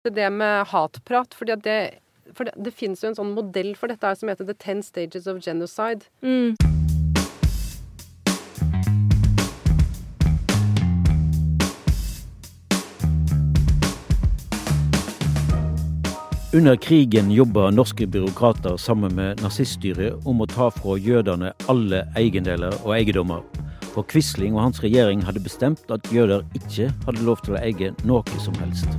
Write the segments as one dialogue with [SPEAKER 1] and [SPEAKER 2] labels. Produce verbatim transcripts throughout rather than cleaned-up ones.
[SPEAKER 1] Det med hatprat, fordi at det, for det, det finnes jo en sånn modell for dette her som heter The Ten Stages of Genocide.
[SPEAKER 2] Mm.
[SPEAKER 3] Under krigen jobba norske byråkrater sammen med naziststyret om å ta fra jøderne alle eiendeler og eiendommer. For Quisling og hans regjering hadde bestemt at jøder ikke hadde lov til å eie noe som helst.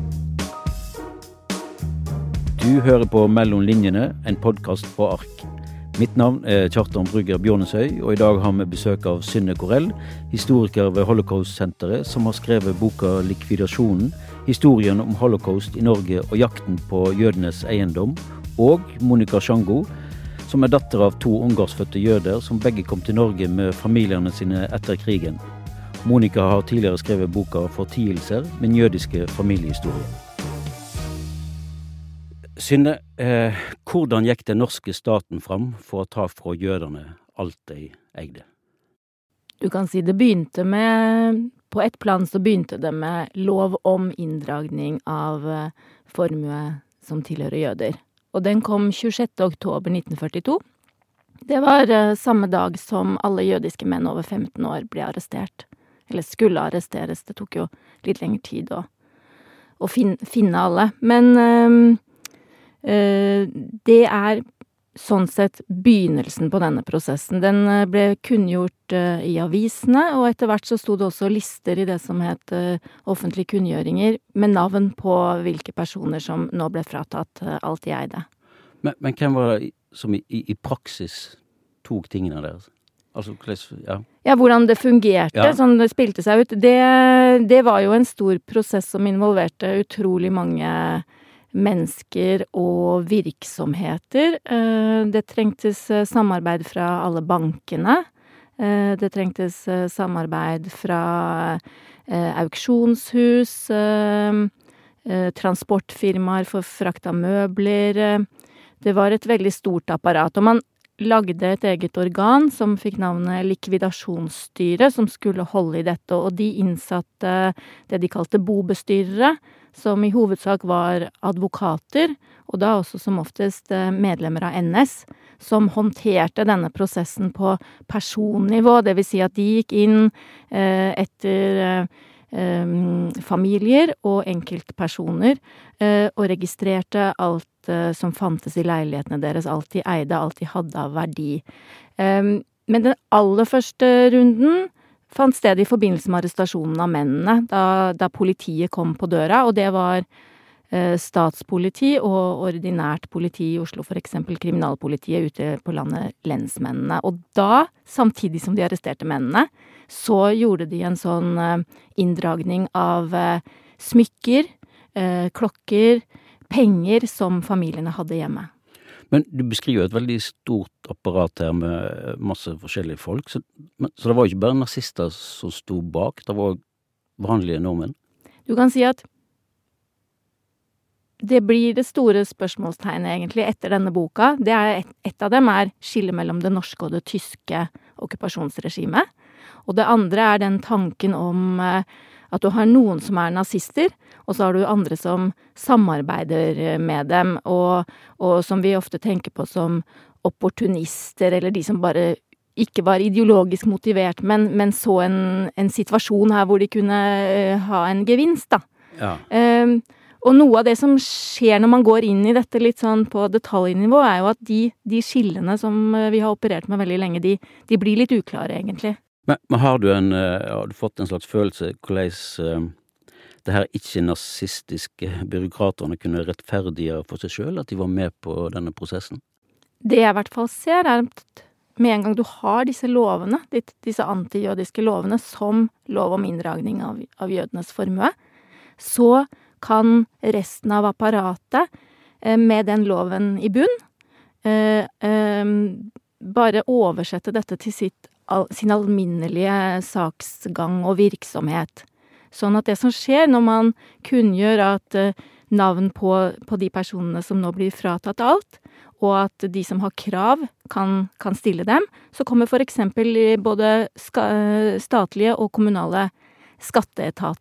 [SPEAKER 3] Du hører på Mellom linjene, en podcast på Ark. Mitt navn er Kjartan Brygger Bjørnesøy, og i dag har vi besøk av Synne Korell, historiker ved Holocaust-senteret, som har skrevet boka Likvidasjonen, historien om holocaust i Norge og jakten på jødenes eiendom, og Monica Sjango, som er datter av to ungarsfødte jøder som begge kom til Norge med familiene sine etter krigen. Monica har tidligere skrevet boka Fortielser, min jødiske familiehistorie. Synne, eh, hvordan gikk den norske staten fram for å ta fra jøderne alt de eide?
[SPEAKER 2] Du kan si det begynte med, på et plan så begynte det med lov om inndragning av formue som tilhører jøder. Og den kom tjuesjette oktober nitten førtito. Det var uh, samme dag som alle jødiske menn over femten år ble arrestert. Eller skulle arresteres, det tok jo litt lengre tid å, å fin, finne alle. Men uh, uh, det er sånn sett begynnelsen på denne prosessen. Den uh, ble kunngjort uh, i avisene, og etter hvert så stod det også lister i det som het uh, offentlige kunngjøringer, med navn på hvilke personer som nå ble fratatt uh, alt de eide.
[SPEAKER 3] Men, men hvem var det som i, i, i praksis tok tingene deres? Altså, ja.
[SPEAKER 2] Ja, hvordan det fungerte,
[SPEAKER 3] ja.
[SPEAKER 2] Sånn det spilte seg ut. Det, det var jo en stor prosess som involverte utrolig mange mennesker og virksomheter. Det trengtes samarbeid fra alle bankene. Det trengtes samarbeid fra auksjonshus, transportfirmaer for frakt av møbler. Det var et veldig stort apparat, og man lagde et eget organ som fikk navnet Likvidasjonsstyret, som skulle holde i dette, og de innsatte det de kalte bobestyrere, som i hovedsak var advokater, og da også som oftest medlemmer av N S, som håndterte denne prosessen på personnivå, det vil si at de gikk inn eh, etter eh, familier og enkeltpersoner eh, og registrerte alt eh, som fantes i leilighetene deres, alt de eide, alt de hadde av verdi. Eh, men den aller første runden fant sted i forbindelse med arrestasjonen av mennene, da, da politiet kom på døra, og det var eh, statspoliti og ordinært politi i Oslo, for eksempel kriminalpolitiet ute på landet, lensmennene. Og da, samtidig som de arresterte mennene, så gjorde de en sånn eh, inndragning av eh, smykker, eh, klokker, penger som familiene hadde hjemme.
[SPEAKER 3] Men du beskriver et veldig stort apparat her med masse forskjellige folk, så, men, så det var jo ikke bare nazister som stod bak, det var vanlige nordmenn.
[SPEAKER 2] Du kan si at det blir det store spørsmålstegnet egentlig etter denne boka. Det er et, et av dem er skillet mellom det norske og det tyske okkupasjonsregimet. Og det andre er den tanken om eh, at du har noen som er nazister, og så har du andre som samarbeider med dem, og, og som vi ofte tenker på som opportunister, eller de som bare ikke var ideologisk motivert, men, men så en, en situasjon her hvor de kunne uh, ha en gevinst, da.
[SPEAKER 3] Ja.
[SPEAKER 2] Um, og noe av det som skjer når man går inn i dette litt sånn på detaljnivå, er jo at de, de skillene som vi har operert med veldig lenge, de, de blir litt uklare, egentlig.
[SPEAKER 3] Men, men har du en, har du fått en slags følelse hvordan uh, det her ikke-nazistiske byråkraterne kunne rettferdigere for seg selv, at de var med på denne prosessen?
[SPEAKER 2] Det jeg i hvert fall ser er at med en gang du har disse lovene, disse antijødiske lovene, som lov om inndragning av, av jødenes formue, så kan resten av apparatet eh, med den loven i bunn eh, eh, bare oversette dette til sitt sin alminnelige saksgang og virksomhet. Sånn at det som skjer når man kunngjør at uh, navn på, på de personene som nå blir fratatt alt, og at de som har krav kan, kan stille dem, så kommer for eksempel både ska, statlige og kommunale skatteetater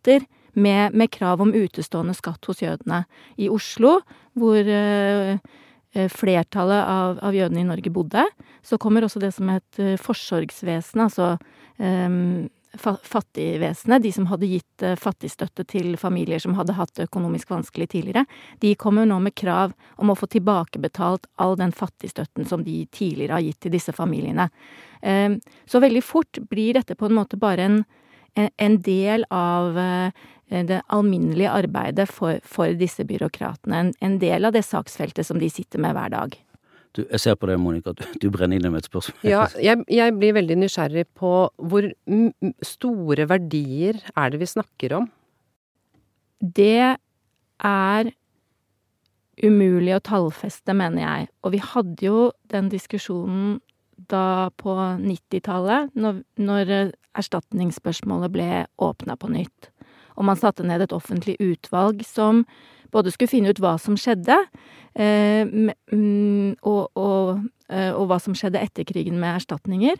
[SPEAKER 2] med, med krav om utestående skatt hos jødene. I Oslo, hvor eh, flertallet av, av jødene i Norge bodde, så kommer også det som het eh, forsorgsvesen, altså eh, fattigvesenet, de som hadde gitt eh, fattigstøtte til familier som hadde hatt det økonomisk vanskelig tidligere, de kommer nå med krav om å få tilbakebetalt all den fattigstøtten som de tidligere har gitt til disse familiene. Eh, så veldig fort blir dette på en måte bare en, en del av eh, det alminnelige arbeidet for, for disse byråkratene, en, en del av det saksfeltet som de sitter med hver dag.
[SPEAKER 3] Du, jeg ser på deg, Monica, at du, du brenner inne med et spørsmål.
[SPEAKER 1] Ja, jeg, jeg blir veldig nysgjerrig på hvor m- store verdier er det vi snakker om?
[SPEAKER 2] Det er umulig å tallfeste, mener jeg. Og vi hadde jo den diskusjonen da på nittitallet, når, når erstatningsspørsmålet ble åpnet på nytt. Og man satte ned et offentlig utvalg som både skulle finne ut hva som skjedde, eh, og, og, og hva som skjedde etter krigen med erstatninger,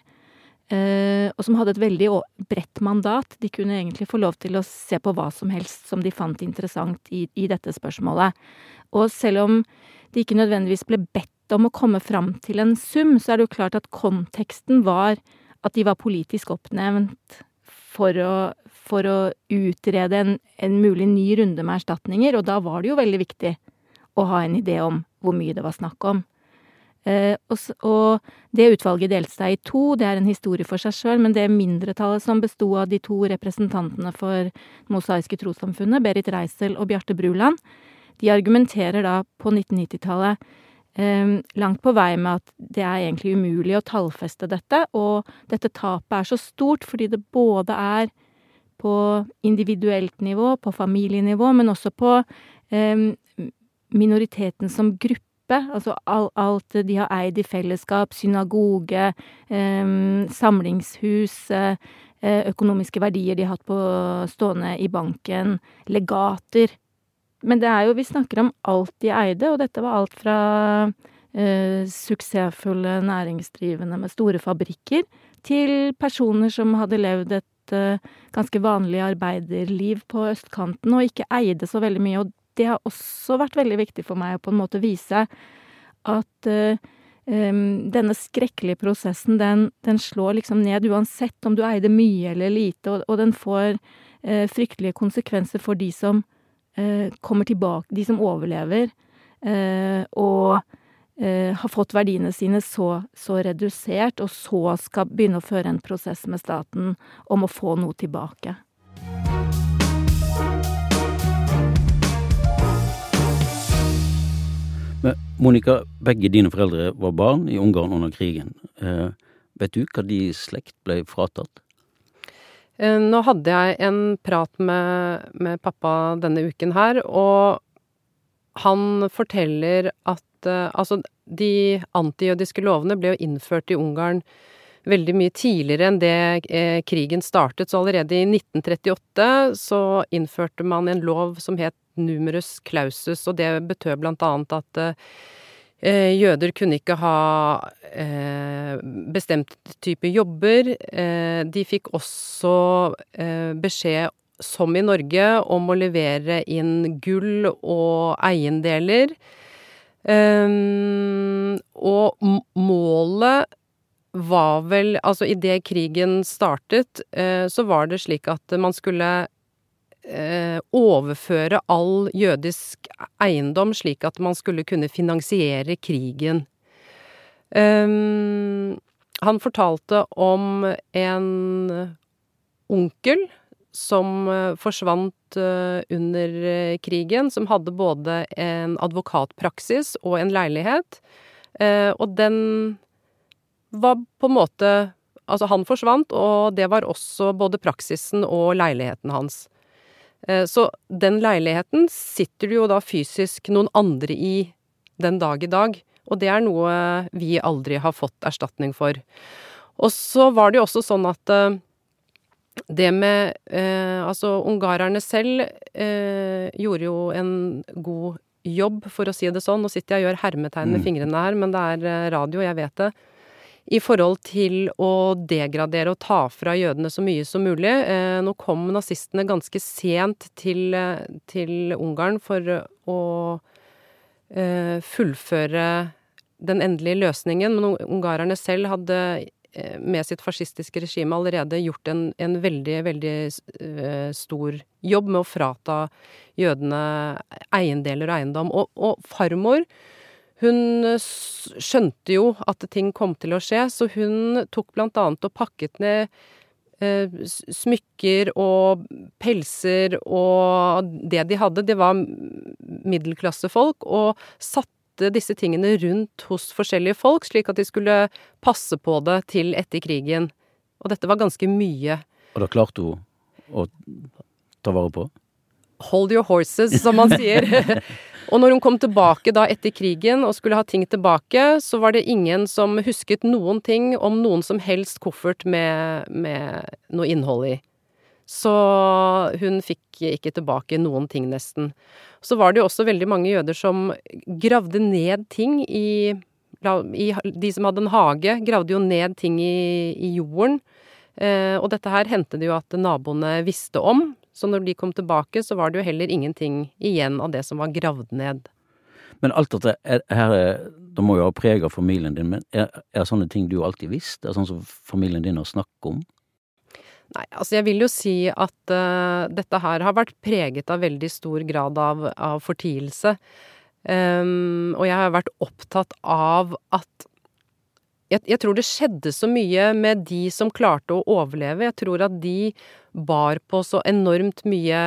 [SPEAKER 2] eh, og som hadde et veldig bredt mandat. De kunne egentlig få lov til å se på hva som helst som de fant interessant i, i dette spørsmålet. Og selv om de ikke nødvendigvis ble bedt om å komme fram til en sum, så er det jo klart at konteksten var at de var politisk oppnevnt for å for å utrede en, en mulig ny runde med erstatninger, og da var det jo veldig viktig å ha en idé om hvor mye det var snakk om. Eh, og, og det utvalget delte seg i to, det er en historie for seg selv, men det mindretallet som bestod av de to representantene for Mosaiske Trossamfunnet, Berit Reisel og Bjarte Bruland, de argumenterer da på nittennitti-tallet eh, langt på vei med at det er egentlig umulig å tallfeste dette, og dette tapet er så stort fordi det både er på individuelt nivå, på familienivå, men også på eh, minoriteten som gruppe. Altså all, alt de har eid i fellesskap, synagoge, eh, samlingshus, eh, økonomiske verdier de har hatt på stående i banken, legater. Men det er jo, vi snakker om alt de eide, og dette var alt fra eh, suksessfulle næringsdrivende med store fabrikker, til personer som hadde levd et ganske vanlig arbeiderliv på østkanten, og ikke eide så veldig mye. Og det har også vært veldig viktig for meg å på en måte vise at uh, um, denne skrekkelige prosessen, den, den slår liksom ned uansett om du eide mye eller lite, og, og den får uh, fryktelige konsekvenser for de som uh, kommer tilbake, de som overlever, uh, og Uh, har fått verdiene sine så, så redusert, og så skal begynne å føre en prosess med staten om å få noe tilbake.
[SPEAKER 3] Men Monica, begge dine foreldre var barn i Ungarn under krigen. Uh, vet du hva de slekt ble fratatt?
[SPEAKER 1] Uh, nå hadde jeg en prat med, med pappa denne uken her, og han forteller at uh, altså, de antijødiske lovene ble jo innført i Ungarn veldig mye tidligere enn det eh, krigen startet. Så allerede i nitten trettiåtte så innførte man en lov som het numerus clausus, og det betød blant annet at eh, jøder kunne ikke ha eh, bestemt type jobber. Eh, de fikk også eh, beskjed, som i Norge, om å levere inn gull og eiendeler. Um, og målet var vel, altså i det krigen startet, uh, så var det slik at man skulle uh, overføre all jødisk eiendom slik at man skulle kunne finansiere krigen. Um, han fortalte om en onkel som forsvant under krigen, som hadde både en advokatpraksis og en leilighet, og den var på en måte, altså han forsvant, og det var også både praksisen og leiligheten hans. Så den leiligheten sitter det jo da fysisk noen andre i den dag i dag, og det er noe vi aldri har fått erstatning for. Og så var det jo også sånn at det med, eh, altså ungarerne selv eh, gjorde jo en god jobb, for å si det sånn. Nå sitter jeg og gjør hermetegn med fingrene her, men det er radio, jeg vet det. i forhold til å degradere og ta fra jødene så mye som mulig. Eh, nå kom nazistene ganske sent til, til Ungarn for å eh, fullføre den endelige løsningen, men ungarerne selv hadde eh, med sitt fascistiske regime allerede gjort en, en veldig, veldig eh, stor jobb med å frata jødene eiendeler og eiendom. Og, og farmor, hun skjønte jo at ting kom til å skje, så hun tok blant annet og pakket ned eh, smykker og pelser, og det de hadde, det var middelklassefolk, og satte disse tingene rundt hos forskjellige folk, slik at de skulle passe på det til etter krigen. Og dette var ganske mye.
[SPEAKER 3] Og da klarte hun å ta vare på?
[SPEAKER 1] Hold your horses, som man sier. Og når hun kom tilbake da etter krigen og skulle ha ting tilbake, så var det ingen som husket noen ting om noen som helst koffert med, med noe innhold i. Så hun fikk ikke tilbake noen ting nesten. Så var det jo også veldig mange jøder som gravde ned ting i, i de som hadde en hage, gravde jo ned ting i, i jorden. Eh, og dette her hendte det jo at naboene visste om. Så når de kom tilbake, så var det jo heller ingenting igjen av det som var gravd ned.
[SPEAKER 3] Men alt dette er, her er, det må jo ha preget familien din, men er, er sånne ting du alltid visst? Er sånn som familien din har snakket om?
[SPEAKER 1] Nei, altså jeg vil jo si at uh, dette her har vært preget av veldig stor grad av, av fortielse. Um, og jeg har vært opptatt av at Jeg, jeg tror det skjedde så mye med de som klarte å overleve. Jeg tror at de bar på så enormt mye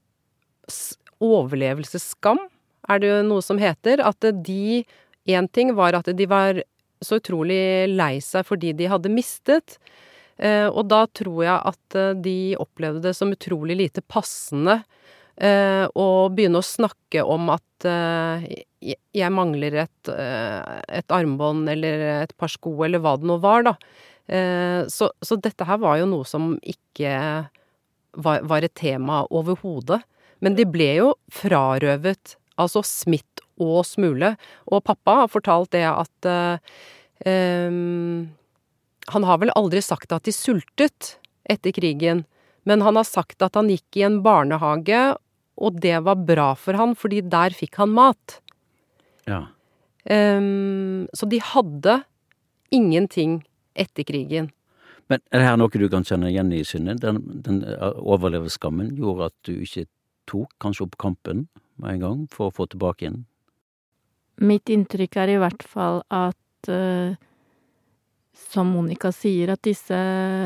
[SPEAKER 1] overlevelsesskam, er det jo noe som heter. At de, en ting var at de var så utrolig lei seg fordi de hadde mistet. Eh, og da tror jeg at de opplevde det som utrolig lite passende eh, å begynne å snakke om at eh, jeg mangler et, et armbånd eller et par sko eller hva det nå var da. Så, så dette her var jo noe som ikke var, var et tema overhodet. Men de ble jo frarøvet, altså smitt og smule. Og pappa har fortalt det at um, han har vel aldri sagt at de sultet etter krigen, men han har sagt at han gikk i en barnehage, og det var bra for han, fordi der fikk han mat.
[SPEAKER 3] Ja.
[SPEAKER 1] Um, så de hadde ingenting etter krigen.
[SPEAKER 3] Men er det her noe du kan kjenne igjen i Synne? Den, den overlevelseskammen gjorde at du ikke tok kanskje opp kampen med en gang for å få tilbake inn?
[SPEAKER 2] Mitt inntrykk er i hvert fall at, uh, som Monica sier, at disse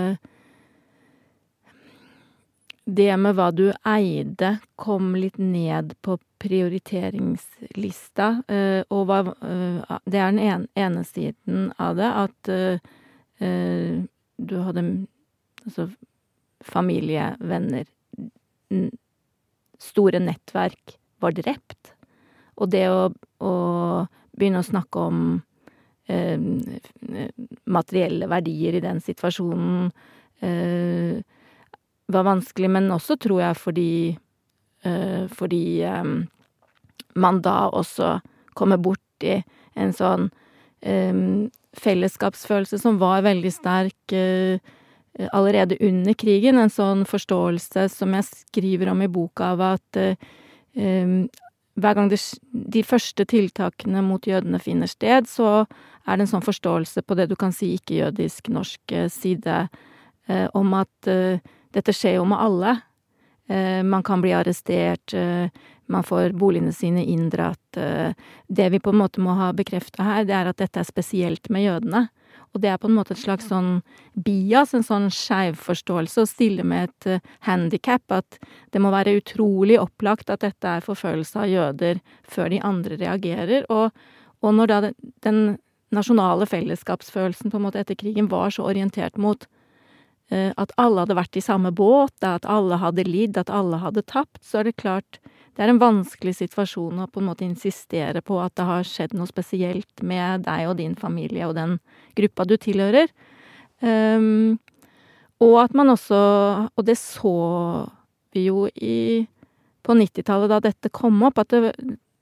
[SPEAKER 2] det med hva du eide kom litt ned på prioriteringslista, uh, og hva, uh, det er den ene, ene siden av det, at uh, uh, du hadde altså, familie, venner, n- store nettverk var drept, og det å, å begynne å snakke om uh, materielle verdier i den situasjonen uh, var vanskelig, men også tror jeg fordi uh, fordi um, man da også kommer bort i en sånn um, fellesskapsfølelse som var veldig sterk uh, allerede under krigen, en sånn forståelse som jeg skriver om i boka av at uh, um, hver gang det, de første tiltakene mot jødene finner sted, så er det en sånn forståelse på det du kan si ikke-jødisk norsk side uh, om at uh, dette skjer jo med alle. Eh, man kan bli arrestert, eh, man får boligene sine inndratt. Eh, det vi på en måte må ha bekreftet her, det er at dette er spesielt med jødene. Og det er på en måte et slags sånn bias, en sånn skjevforståelse, å stille med et uh, handicap, at det må være utrolig opplagt at dette er forfølgelse av jøder før de andre reagerer. Og, og når da den, den nasjonale fellesskapsfølelsen på en måte etter krigen var så orientert mot at alle hadde vært i samme båt, at alle hadde lidd, at alle hadde tapt, så er det klart, det er en vanskelig situasjon å på en måte insistere på at det har skjedd noe spesielt med deg og din familie og den gruppa du tilhører. Um, og at man også, og det så vi jo i, på nittitallet da dette kom opp, at det,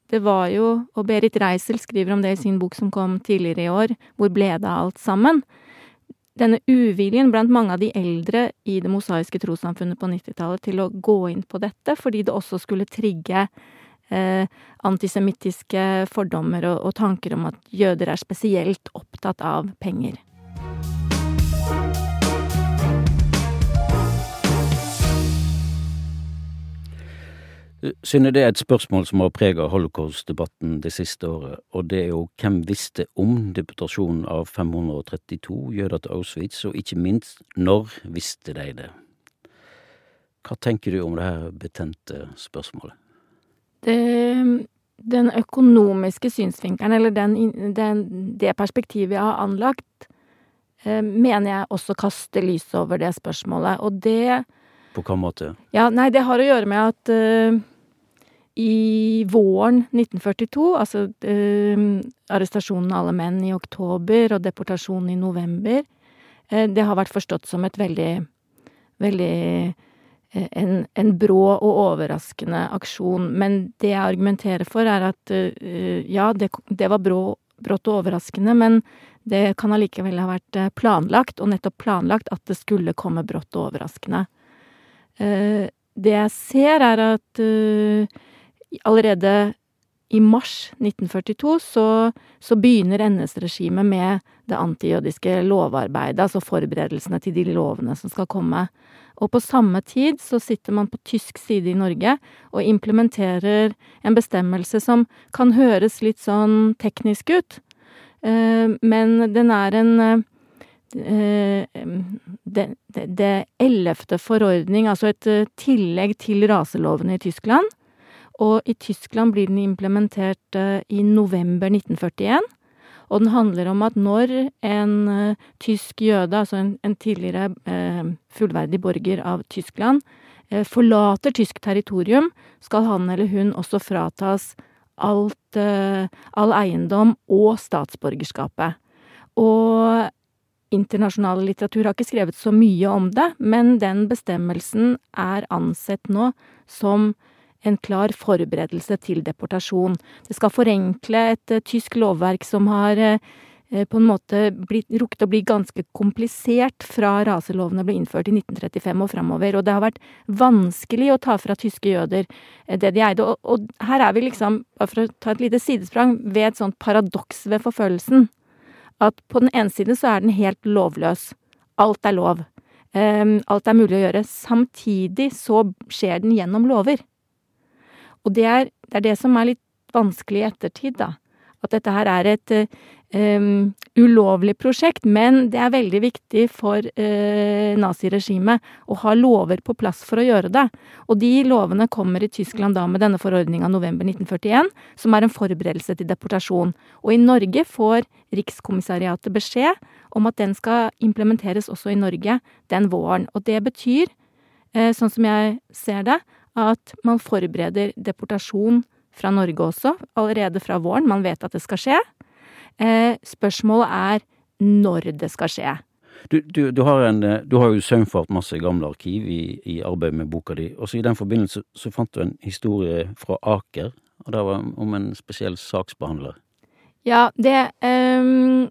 [SPEAKER 2] det var jo, og Berit Reisel skriver om det i sin bok som kom tidligere i år, Hvor ble det av alt sammen? Denne uviljen blant mange av de eldre i det mosaiske trossamfunnet på nittitallet til å gå inn på dette, fordi det også skulle trigge eh, antisemittiske fordommer og, og tanker om at jøder er spesielt opptatt av penger.
[SPEAKER 3] Synne, det er et spørsmål som har preget holocaust-debatten det siste året, og det er jo hvem visste om deportasjonen av fem hundre trettito jøder til Auschwitz, og ikke minst, når visste de det? Hva tenker du om det her betente spørsmålet?
[SPEAKER 2] Det, den økonomiske synsvinkelen, eller den, den, det perspektivet jeg har anlagt, eh, mener jeg også kaster lys over det spørsmålet, og det
[SPEAKER 3] På hva måte?
[SPEAKER 2] Ja, nei, det har å gjøre med at uh, i våren nitten førtito, altså uh, arrestasjonen av alle menn i oktober og deportasjonen i november, uh, det har vært forstått som et veldig, veldig uh, en, en brå og overraskende aksjon. Men det jeg argumenterer for er at uh, ja, det, det var brå, brått og overraskende, men det kan allikevel ha vært planlagt, og nettopp planlagt at det skulle komme brått og overraskende. Uh, det jeg ser er at uh, allerede i mars nitten førtito så, så begynner N S-regimet med det antijødiske lovarbeidet, altså forberedelsene til de lovene som skal komme. Og på samme tid så sitter man på tysk side i Norge og implementerer en bestemmelse som kan høres litt sånn teknisk ut, uh, men den er en uh, Det, det, det ellevte forordning, altså et uh, tillegg til raselovene i Tyskland, og i Tyskland blir den implementert uh, i november nitten førtien, og den handler om at når en uh, tysk jøde, altså en, en tidligere uh, fullverdig borger av Tyskland, uh, forlater tysk territorium, skal han eller hun også fratas alt, uh, all eiendom og statsborgerskapet. Og internasjonal litteratur har ikke skrevet så mye om det, men den bestemmelsen er ansett nå som en klar forberedelse til deportasjon. Det skal forenkle et uh, tysk lovverk som har uh, på en måte blitt, rukket å bli ganske komplisert fra raselovene ble innført i nitten trettifem og fremover, og det har vært vanskelig å ta fra tyske jøder uh, det de eide. Og, og her er vi liksom, bare for å ta et lite sidesprang, ved et sånt paradoks ved forfølgelsen. At på den ene siden så er den helt lovløs. Alt er lov. Um, alt er mulig å gjøre. Samtidig så skjer den gjennom lover. Og det er, det er det som er litt vanskelig i ettertid, da. At dette her er et um, ulovlig prosjekt, men det er veldig viktig for uh, naziregimet å ha lover på plass for å gjøre det. Og de lovene kommer i Tyskland da med denne forordningen november nitten førtien, som er en forberedelse til deportasjon. Og i Norge får Rikskommissariatet beskjed om at den skal implementeres også i Norge den våren. Og det betyr, uh, sånn som jeg ser det, at man forbereder deportasjon fra Norge også, allerede fra våren. Man vet at det skal skje. Eh, spørsmålet er når det skal skje.
[SPEAKER 3] Du, du, du, har, en, du har jo sømfart masse gamle arkiv i, i arbeidet med boka di, og så i den forbindelse så fant du en historie fra Aker, og det var om en spesiell saksbehandler.
[SPEAKER 2] Ja, det um,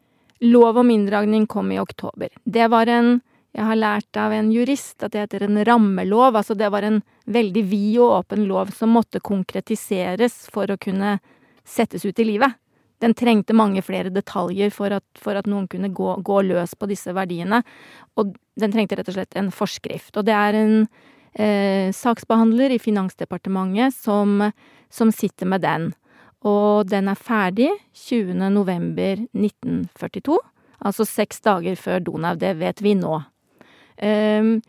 [SPEAKER 2] lov om inndragning kom i oktober. Det var en Jeg har lært av en jurist at det heter en rammelov, altså det var en veldig vid og åpen lov som måtte konkretiseres for å kunne settes ut i livet. Den trengte mange flere detaljer for at, for at noen kunne gå, gå løs på disse verdiene, og den trengte rett og slett en forskrift. Og det er en eh, saksbehandler i Finansdepartementet som, som sitter med den. Og den er ferdig tjuende november nitten førtito, altså seks dager før Donau, det vet vi nå. Um,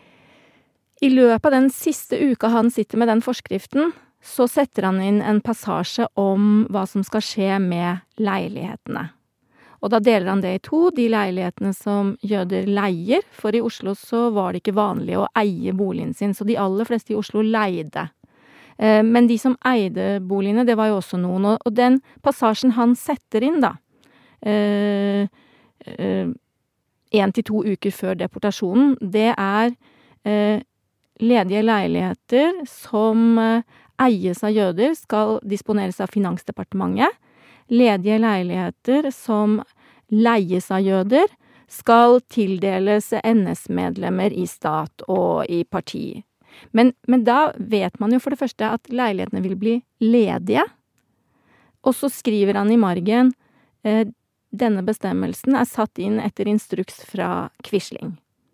[SPEAKER 2] I løpet av den siste uka han sitter med den forskriften, så setter han inn en passasje om hva som skal skje med leilighetene. Og da deler han det i to, de leilighetene som jøder leier, for i Oslo så var det ikke vanlig å eie boligen sin, så de aller fleste i Oslo leide. Uh, men de som eide boligene, det var jo også noen, og, og den passasjen han setter inn da, uh, uh, en til to uker før deportasjonen, det er eh, ledige leiligheter som eh, eies av jøder, skal disponeres av Finansdepartementet. Ledige leiligheter som leies av jøder, skal tildeles N S-medlemmer i stat og i parti. Men, men da vet man jo for det første at leilighetene vil bli ledige. Og så skriver han i margen, eh, denne bestemmelsen er satt inn etter instruks fra Quisling.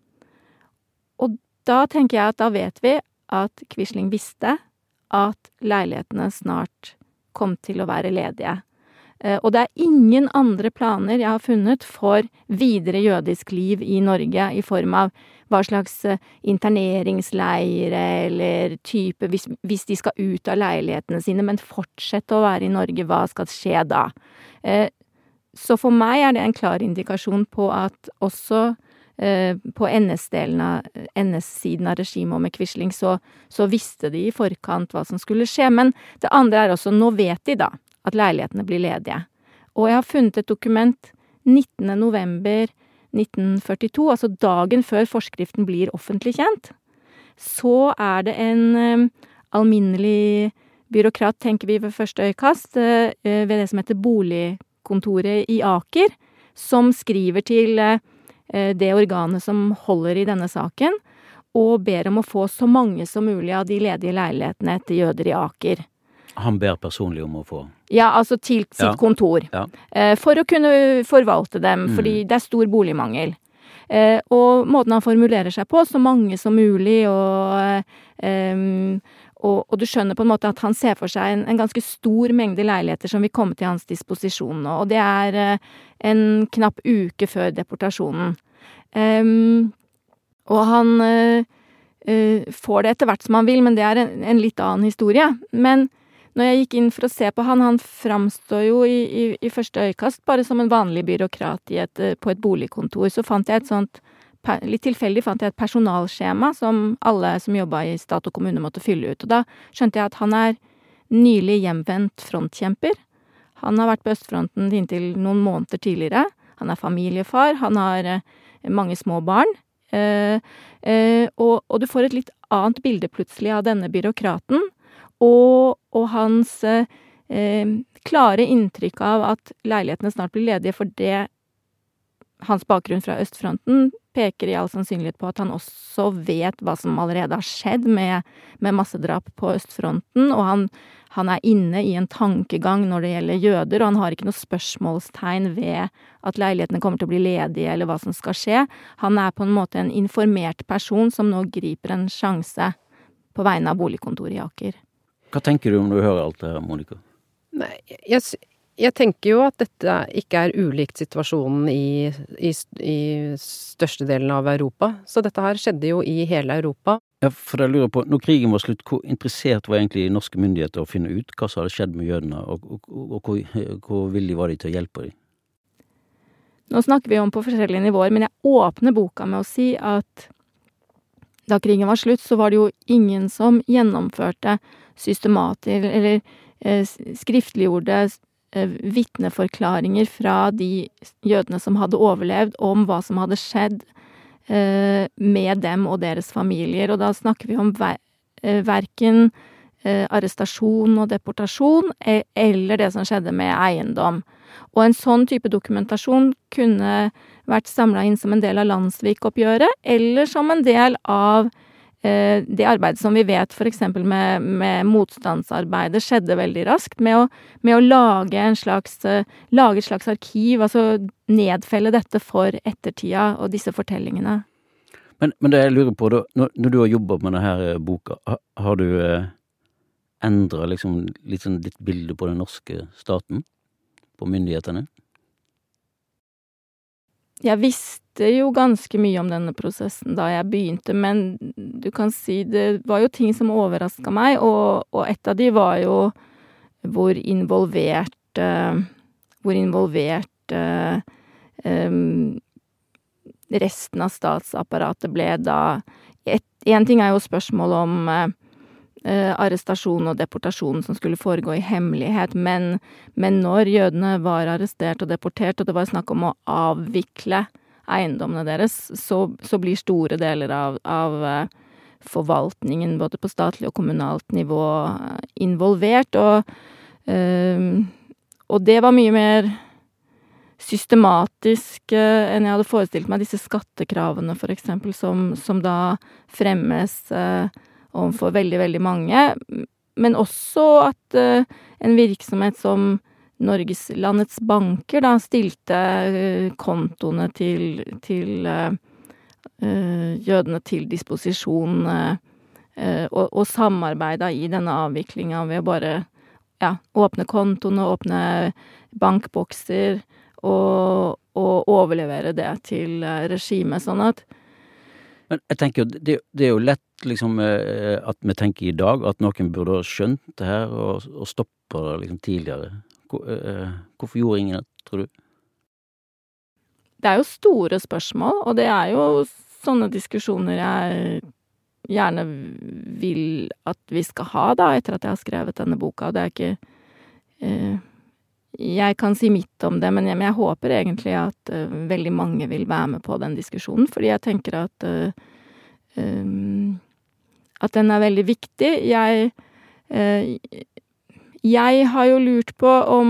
[SPEAKER 2] Og da tenker jeg at da vet vi at Quisling visste at leilighetene snart kom til å være ledige. Og det er ingen andre planer jeg har funnet for videre jødisk liv i Norge i form av hva slags interneringsleire eller type, hvis, hvis de skal ut av leilighetene sine, men fortsette å være i Norge, hva skal skje da? Så for meg er det en klar indikasjon på at også på N S-delen av, N S-siden av regimet og med Quisling, så, så visste de i forkant hva som skulle skje. Men det andre er også, nå vet de da, at leilighetene blir ledige. Og jeg har funnet et dokument nittende november nitten førtito, altså dagen før forskriften blir offentlig kjent. Så er det en um, alminnelig byråkrat, tenker vi ved første øyekast, uh, ved det som heter boligkontoret i Aker, som skriver til uh, det organet som holder i denne saken, og ber om å få så mange som mulig av de ledige leilighetene til jøder i Aker.
[SPEAKER 3] Han ber personlig om å få?
[SPEAKER 2] Ja, altså til sitt ja. kontor. Ja. Eh, for å kunne forvalte dem, mm. fordi det er stor boligmangel. Eh, og måten han formulerer seg på, så mange som mulig, og, eh, og, og du skjønner på en måte at han ser for seg en, en ganske stor mengde leiligheter som vil komme til hans disposisjon nå, og det er eh, en knapp uke før deportasjonen. Eh, og han eh, eh, får det etter hvert som han vil, men det er en, en litt annen historie. Men når jeg gikk inn for å se på han, han framstår jo i, i, i første øyekast bare som en vanlig byråkrat i et, på et boligkontor. Så fant jeg et sånt, litt tilfeldig fant jeg et personalskjema som alle som jobbet i stat og kommune måtte fylle ut. Og da skjønte jeg at han er nylig hjemvendt frontkjemper. Han har vært på østfronten inntil noen måneder tidligere. Han er familiefar, han har eh, mange små barn. Eh, eh, og, og du får et litt annet bilde plutselig av denne byråkraten. Og, og hans eh, klare inntrykk av at leilighetene snart blir ledige, for det hans bakgrunn fra østfronten peker i all sannsynlighet på at han også vet hva som allerede har skjedd med, med massedrap på østfronten, og han, han er inne i en tankegang når det gjelder jøder, og han har ikke noe spørsmålstegn ved at leilighetene kommer til å bli ledige, eller hva som skal skje. Han er på en måte en informert person som nå griper en sjanse på vegne av boligkontoret i Aker.
[SPEAKER 3] Hva tenker du om du hører alt det her, Monica?
[SPEAKER 1] Nei, jeg, jeg tenker jo at dette ikke er ulikt situasjonen i, i, i største delen av Europa. Så dette her skjedde jo i hele Europa.
[SPEAKER 3] Ja, for jeg lurer på, når krigen var slutt, hvor interessert var egentlig norske myndigheter å finne ut hva som hadde skjedd med jødene, og, og, og, og hvor, hvor villige var de til å hjelpe dem?
[SPEAKER 2] Nå snakker vi om på forskjellige nivåer, men jeg åpner boka med å si at da krigen var slutt, så var det jo ingen som gjennomførte systemater, eller eh, skriftliggjorde eh, vittneforklaringer fra de jødene som hadde overlevd, om hva som hadde skjedd eh, med dem og deres familier. Og da snakker vi om ver eh, verken eh, arrestasjon og deportasjon, eh, eller det som skjedde med eiendom. Og en sånn type dokumentasjon kunne vært samlet inn som en del av Landsvik-oppgjøret, eller som en del av eh, det arbeidet som vi vet for eksempel med, med motstandsarbeidet skjedde veldig raskt, med å, med å lage, en slags, eh, lage et slags arkiv, altså nedfelle dette for ettertida og disse fortellingene.
[SPEAKER 3] Men, men det jeg lurer på, da, når, når du har jobbet med denne boka, har, har du eh, endret liksom, litt sånn ditt bilde på den norske staten? På myndighetene?
[SPEAKER 2] Jeg visste jo ganske mye om denne prosessen da jeg begynte, men du kan si det var jo ting som overrasket meg, og, og et av de var jo hvor involvert, uh, hvor involvert uh, um, resten av statsapparatet ble da. Et, en ting er jo spørsmål om uh, Uh, arrestasjon og deportasjon som skulle foregå i hemmelighet, men, men når jødene var arrestert og deportert, og det var snakk om å avvikle eiendommene deres, så, så blir store deler av, av uh, forvaltningen både på statlig og kommunalt nivå involvert, og, uh, og det var mye mer systematisk uh, enn jeg hadde forestilt meg, disse skattekravene for eksempel, som, som da fremmes uh, overfor veldig, veldig mange, men også at uh, en virksomhet som Norges landets banker da stilte uh, kontoene til, til uh, uh, jødene til disposisjon uh, uh, og, og samarbeida i denne avviklingen ved å bare ja, åpne kontoene, åpne bankbokser og, og overlevere det til uh, regimet, sånn at
[SPEAKER 3] Men jeg tenker jo, det, det er jo lett liksom uh, at vi tenker i dag at noen burde ha skjønt det her og, og stoppet det liksom tidligere. Hvorfor gjorde ingen det, tror du?
[SPEAKER 2] Det er jo store spørsmål, og det er jo sånne diskusjoner jeg gjerne vil at vi skal ha da, etter at jeg har skrevet denne boka. Det er ikke eh, Jeg kan si mitt om det, men jeg, men jeg håper egentlig at eh, veldig mange vil være med på den diskusjonen, fordi jeg tenker at eh, um, at den er veldig viktig. Jeg eh, Jeg har jo lurt på om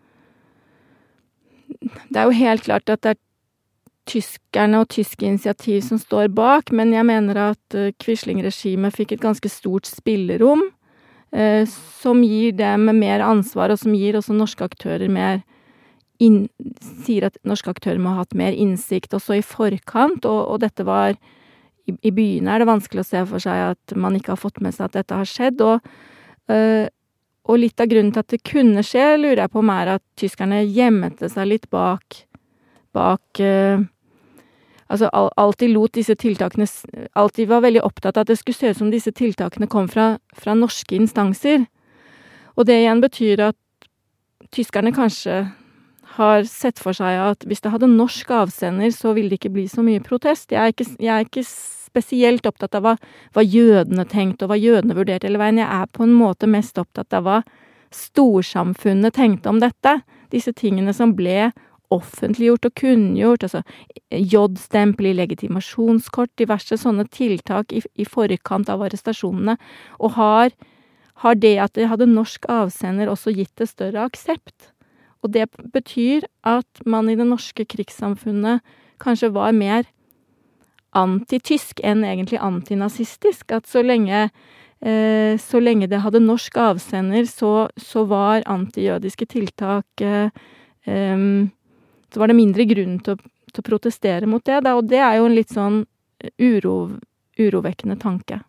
[SPEAKER 2] Det er jo helt klart at det er tyskerne og tyske initiativ som står bak, men jeg mener at uh, Quisling-regimet fikk et ganske stort spillerom, uh, som gir dem mer ansvar, og som gir også norske aktører mer inn, sier at norske aktører må ha hatt mer innsikt også i forkant, og, og dette var i, i byene er det vanskelig å se for seg at man ikke har fått med seg at dette har skjedd, og uh, Og litt av grunnen til at det kunne skje, lurer jeg på om er at tyskerne gjemte seg litt bak, bak uh, altså alltid lot disse tiltakene, alltid var veldig opptatt av at det skulle se ut som disse tiltakene kom fra, fra norske instanser. Og det igjen betyr at tyskerne kanskje har sett for seg at hvis det hadde norsk avsender, så ville det ikke bli så mye protest. Jeg er ikke, jeg er ikke spesielt opptatt av hva, hva jødene tenkte, og hva jødene vurderte hele veien. Jeg er på en måte mest opptatt av hva storsamfunnet tenkte om dette. Disse tingene som ble offentliggjort og kunngjort, altså J-stempel i legitimasjonskort, diverse sånne tiltak i, i forkant av arrestasjonene, og har, har det at det hadde norsk avsender også gitt det større aksept. Og det betyr at man i det norske krigssamfunnet kanskje var mer antitysk enn egentlig antinazistisk, at så lenge, eh, så lenge det hadde norsk avsender, så, så var antijødiske tiltak eh, um, så var det mindre grunn til å, til å protestere mot det, da, og det er jo en litt sånn uro, urovekkende tanke.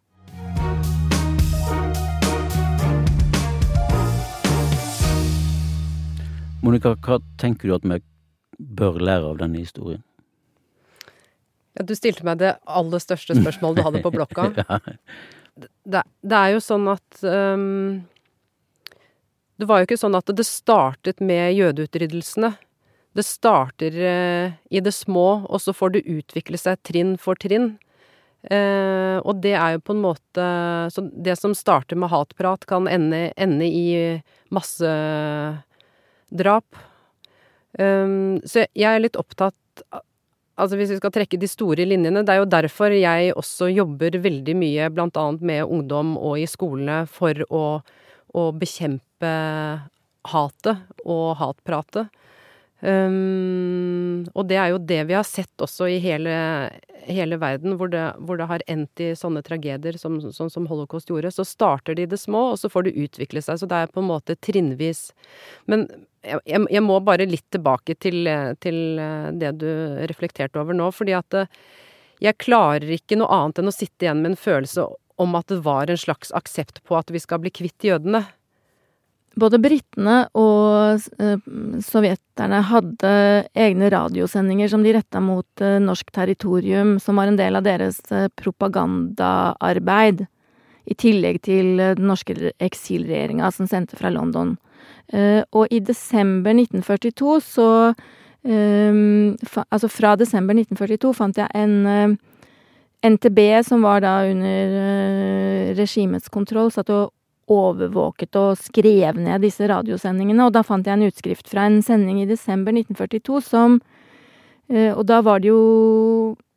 [SPEAKER 3] Monica, hva tenker du at vi bør lære av denne historien?
[SPEAKER 1] Ja, du stilte meg det aller største spørsmålet du hadde på blokka.
[SPEAKER 3] Ja.
[SPEAKER 1] det, det er jo sånn at um, det var jo ikke sånn at det startet med jødeutryddelsene. Det starter uh, i det små, og så får det utvikle seg trinn for trinn. Uh, og det er jo på en måte så det som starter med hatprat kan ende, ende i masse drap. Um, så jeg er litt opptatt Altså hvis vi skal trekke de store linjene, det er jo derfor jeg også jobber veldig mye blant annet med ungdom og i skolene for å, å bekjempe hatet og hatpratet. Um, og det er jo det vi har sett også i hele, hele verden, hvor det, hvor det har endt i sånne tragedier som, sånn som Holocaust gjorde. Så starter de det små, og så får det utvikle seg. Så det er på en måte trinnvis. Men jeg, jeg må bare litt tilbake til, til det du reflekterte over nå, fordi at jeg klarer ikke noe annet enn å sitte igjen med en følelse om at det var en slags aksept på at vi skal bli kvitt jødene.
[SPEAKER 2] Både britene og eh, sovjeterne hadde egne radiosendinger som de rettet mot eh, norsk territorium, som var en del av deres eh, propagandaarbeid, i tillegg til eh, den norske eksilregjeringa som sendte fra London. Eh, og i desember nitten førtito så eh, fa, altså fra desember nitten førtito fant jeg en eh, N T B som var da under eh, regimets kontroll, satt og overvåket og skrev ned disse radiosendingene, og da fant jeg en utskrift fra en sending i desember nitten førtito som, og da var det jo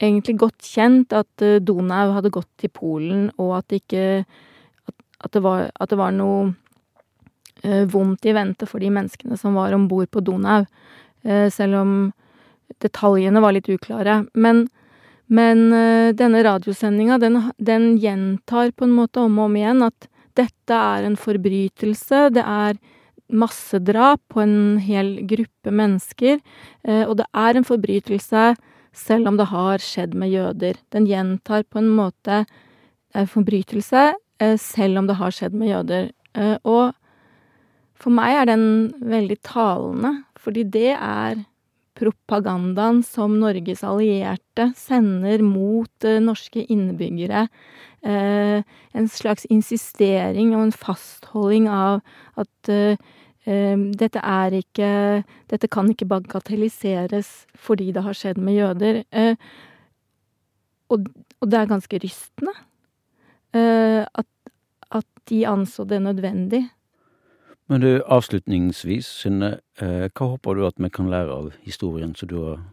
[SPEAKER 2] egentlig godt kjent at uh, Donau hadde gått til Polen, og at, ikke, at, at, det, var, at det var noe uh, vondt i vente for de menneskene som var ombord på Donau, uh, selv om detaljene var litt uklare. Men, men uh, denne radiosendinga, den, den gjentar på en måte om og om igjen at dette er en forbrytelse, det er massedrap på en hel gruppe mennesker, uh, og det er en forbrytelse selv om det har skjedd med jøder. Den gjentar på en måte en forbrytelse, uh, selv om det har skjedd med jøder. Uh, og for meg er den veldig talende, fordi det er propagandaen som Norges allierte sender mot uh, norske innbyggere. Uh, en slags insistering og en fastholding av at uh, uh, dette er ikke, dette kan ikke bagatelliseres fordi det har skjedd med jøder. Uh, og, og det er ganske rystende uh, at, at de anså det nødvendig.
[SPEAKER 3] Men du, avslutningsvis, Synne, eh, hva håper du at vi kan lære av historien som du har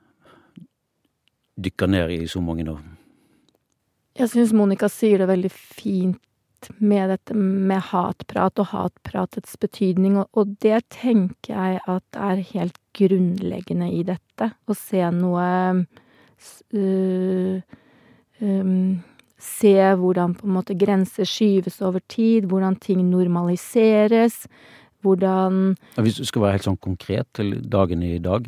[SPEAKER 3] dykket ned i så mange år?
[SPEAKER 2] Jeg synes Monica sier det veldig fint med dette med hatprat og hatpratets betydning, og, og det tenker jeg at er helt grunnleggende i dette. Å se noe uh, um, Se hvordan på en måte grenser skyves over tid, hvordan ting normaliseres, hvordan...
[SPEAKER 3] Hvis du skal være helt sånn konkret til dagen i dag?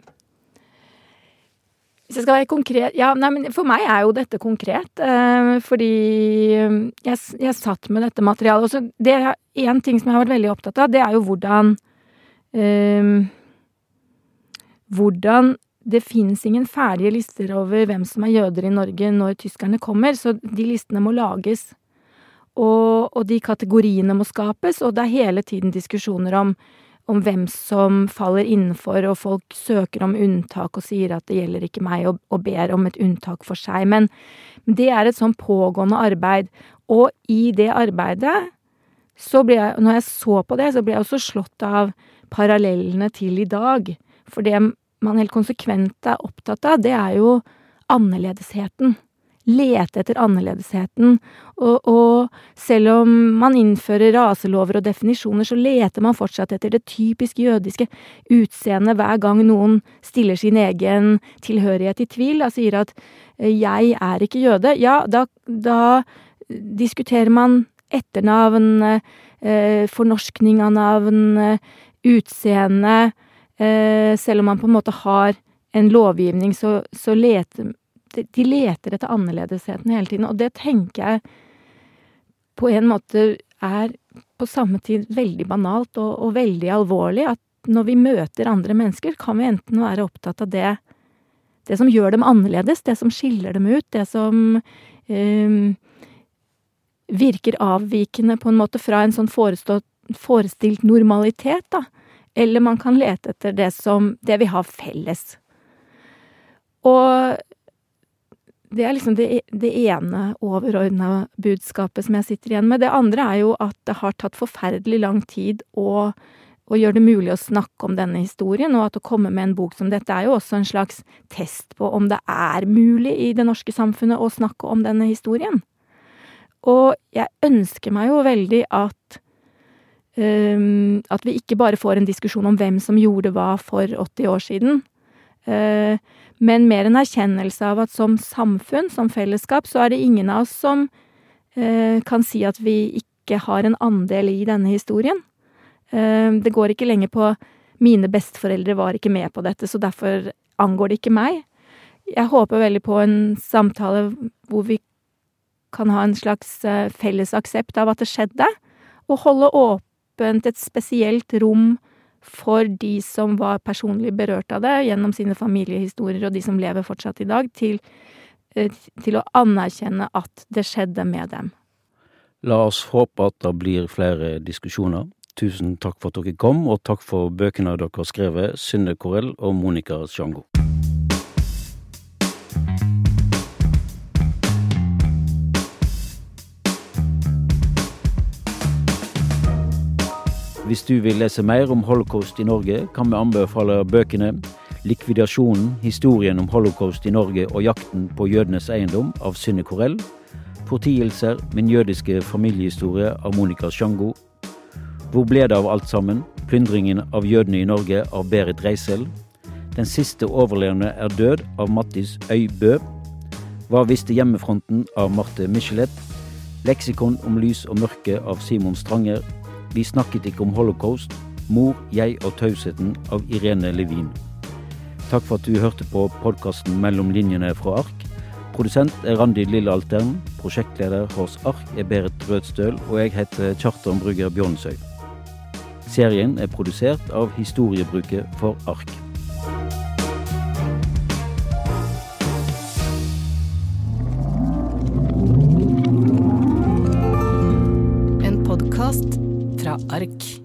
[SPEAKER 2] Hvis jeg skal være konkret... Ja, nei, men for meg er jo dette konkret, eh, fordi jeg, jeg satt med dette materialet. Også det er en ting som jeg har vært veldig opptatt av, det er jo hvordan... Eh, hvordan... Det finnes ingen ferdige lister over hvem som er jøder i Norge når tyskerne kommer, så de listene må lages, og, og de kategoriene må skapes, og det er hele tiden diskusjoner om, om hvem som faller innenfor, og folk søker om unntak og sier at det gjelder ikke meg, og, og ber om et unntak for seg. Men det er et sånn pågående arbeid, og i det arbeidet, så ble jeg, når jeg så på det, så ble jeg også slått av parallellene til i dag, for det man helt konsekvent er opptatt av, det er jo annerledesheten. Lete etter annerledesheten. Og, og selv om man innfører raselover og definisjoner, så leter man fortsatt etter det typisk jødiske utseendet hver gang noen stiller sin egen tilhørighet i tvil, og sier at jeg er ikke jøde. Ja, da, da diskuterer man etternavn, eh, fornorskning av navn, utseende. Eh, selv om man på en måte har en lovgivning, så, så leter, de, de leter etter annerledesheten hele tiden. Og det tenker jeg på en måte er på samme tid veldig banalt og, og veldig alvorlig, at når vi møter andre mennesker, kan vi enten være opptatt av det, det som gjør dem annerledes, det som skiller dem ut, det som eh, virker avvikende på en måte fra en sånn forestilt normalitet, da. Eller man kan lete etter det som, det vi har felles. Og det er liksom det, det ene overordnede budskapet som jeg sitter igjen med. Det andre er jo at det har tatt forferdelig lang tid å, å gjøre det mulig å snakke om denne historien, og at å komme med en bok som dette er jo også en slags test på om det er mulig i det norske samfunnet å snakke om denne historien. Og jeg ønsker meg jo veldig at Um, at vi ikke bare får en diskusjon om hvem som gjorde hva for åtti år siden, uh, men mer en erkjennelse av at som samfunn, som fellesskap, så er det ingen av oss som uh, kan si at vi ikke har en andel i denne historien. Uh, det går ikke lenger på mine besteforeldre var ikke med på dette, så derfor angår det ikke meg. Jeg håper veldig på en samtale hvor vi kan ha en slags uh, felles aksept av at det skjedde, og holde åpent et spesielt rom for de som var personlig berørt av det, gjennom sine familiehistorier og de som lever fortsatt i dag, til, til å anerkjenne at det skjedde med dem.
[SPEAKER 3] La oss håpe at det blir flere diskusjoner. Tusen takk for at dere kom, og takk for bøkene dere har skrevet, Synne Corell og Monica Sjango. Hvis du vil lese mer om holocaust i Norge, kan vi anbefale bøkene Likvidasjonen, historien om holocaust i Norge og jakten på jødenes eiendom av Synne Korell, Fortielser, min jødiske familiehistorie av Monica Sjango, Hvor ble det av alt sammen, Plyndringen av jødene i Norge av Berit Reisel, Den siste overlevende er død av Mattis Øybø, Hva visste hjemmefronten av Marte Michelet, Leksikon om lys og mørke av Simon Stranger, Vi snakket ikke om holocaust, Mor, jeg og tausheten av Irene Levin. Takk for at du hørte på podcasten Mellom linjene fra Ark. Produsent er Randi Lillealtern, prosjektleder hos Ark er Berit Rødstøl, og jeg heter Kjartan Brugger Bjørnesøy. Serien er produsert av Historiebruket for Ark.
[SPEAKER 4] En podcast fra Ark.